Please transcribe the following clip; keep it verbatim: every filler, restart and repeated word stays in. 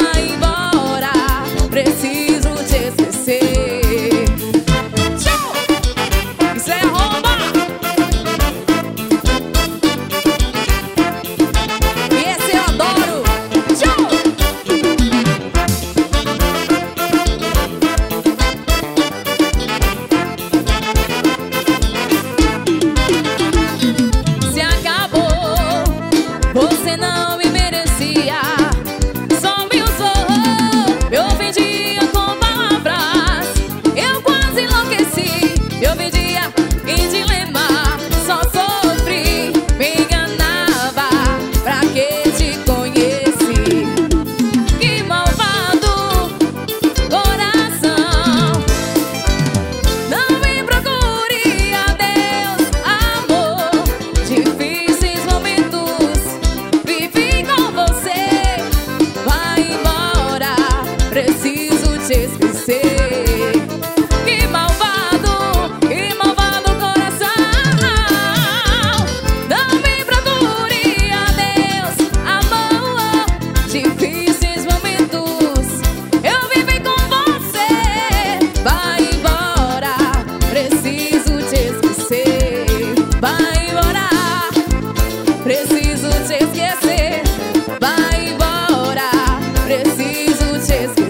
vai embora, preciso te esquecer. Tchau! Isso é arromba! E esse eu adoro! Tchau! Se acabou, você não me merecia. Só me usou, eu vendia com palavras. Eu quase enlouqueci, eu vendia em dilema. Só sofri, me enganava, pra que te conheci? Que malvado coração. Não me procure, adeus, amor. Difíceis momentos vivi com você. Vai embora, preciso te esquecer. Que malvado, que malvado coração. Não me procure, adeus, amor. Difíceis momentos eu vivi com você. Vai embora, preciso te esquecer. Vai embora, preciso te esquecer. Vai embora, preciso te esquecer.